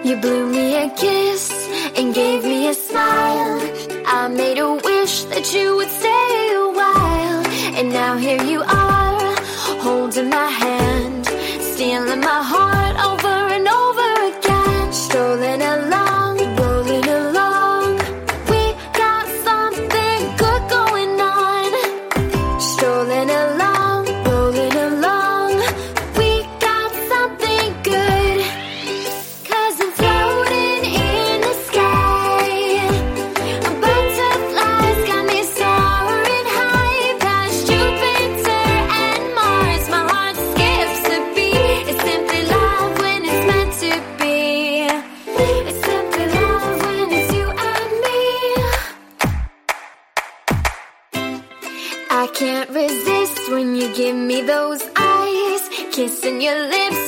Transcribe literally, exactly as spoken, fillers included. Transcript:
You blew me a kiss and gave me a smile. I made a wish that you would stay a while. And now here you are, holding my hand, stealing my heart over and over again. Strolling along, rolling along, we got something good going on. Strolling along, rolling along, we got something good. Cause I'm floating in the sky, butterflies got me soaring high past Jupiter and Mars. My heart skips a beat. It's simply love when it's meant to be. It's simply love when it's you and me. I can't resist when you give me those eyes, kissing your lips